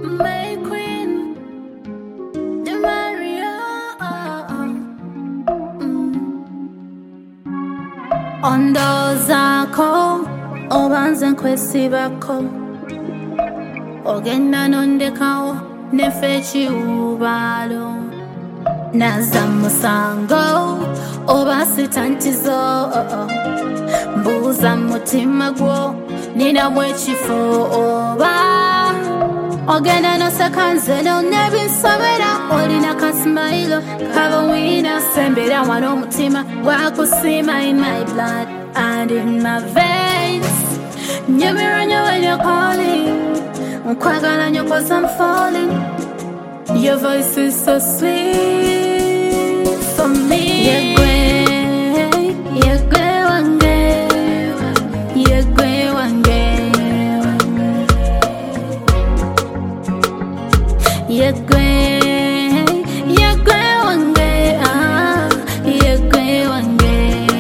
My queen, the Maria. Ondozako, obanze kwesibako. Ogenda nondekao, nefechi ubalo. Naza musango, obasitantizo. Mbuza mutima gwo, nina mwechifo oba. Ogenda no sekanze no nebinsomera. Olina kasmailo, kabawina. Sembera wano mutima, wakusima in my blood and in my veins. Nyemira when you're calling, nkwagala nyo 'cause I'm falling. Your voice is so sweet for me. Yegwe, yegwe wange, yegwe wange. Yegwe, yegwe wange, yegwe wange.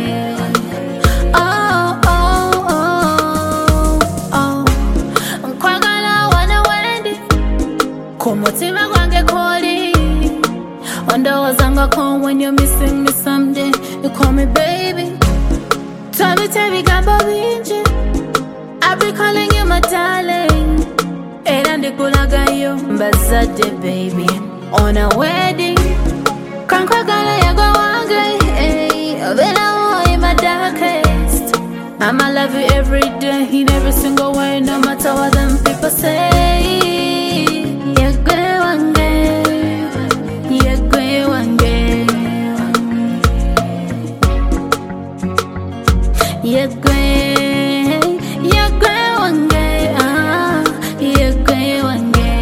Oh, oh, oh, oh. Nkwagala wana wendi, kumutima gwange koli. Ondowozangako when you're missing me someday. You call me baby, tell me gambo binji. I'll be calling you my darling. Era ndikulagayo mbazadde baby on a wedding. Kankwagala yago wange, oberawo in my darkest. I'ma love you every day in every single way, no matter what them people say. Yegwe wange, yegwe wange. Yegwe, yegwe wange, yegwe wange.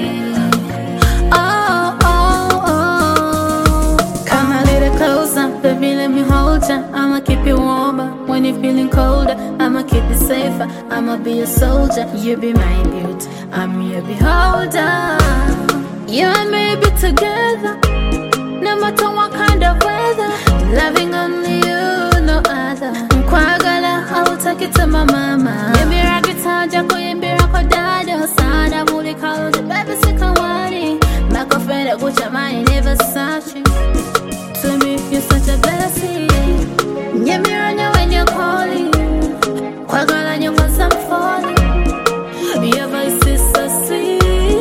Oh, oh, oh. Come a little closer, baby, let me hold ya. I'ma keep you warmer when you're feeling colder. I'ma keep you safer, I'ma be a soldier. You be my beauty, I'm your beholder. You and me be together, no matter what kind of weather. Loving only you, no other. Nkwagala, I will take it to my mama. Yimbira guitar, jako yimbira ko dada. Sana buli kaluje, baby sikawani. Makofenda gucha mine, never such you. To me, you're such a blessing. Yimbira nyo when you're calling. Kwagala nyo 'cause I'm falling. Your voice is so sweet.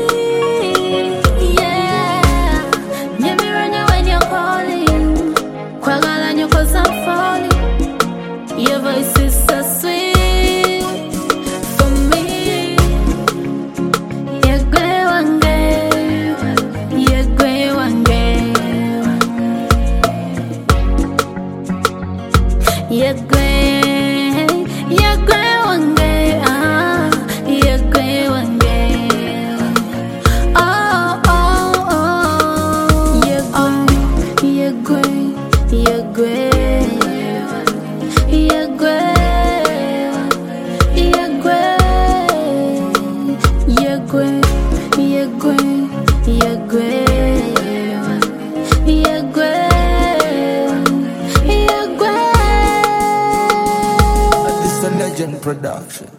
Your voice is so sweet for me. Yegwe wange, yegwe wange. Yegwe, yegwe wange, yegwe wange. Oh, oh, oh. Yegwe, yegwe, yegwe. Yegwe, yegwe, yegwe, yegwe, yegwe, yegwe, yegwe. This is a Legend Production.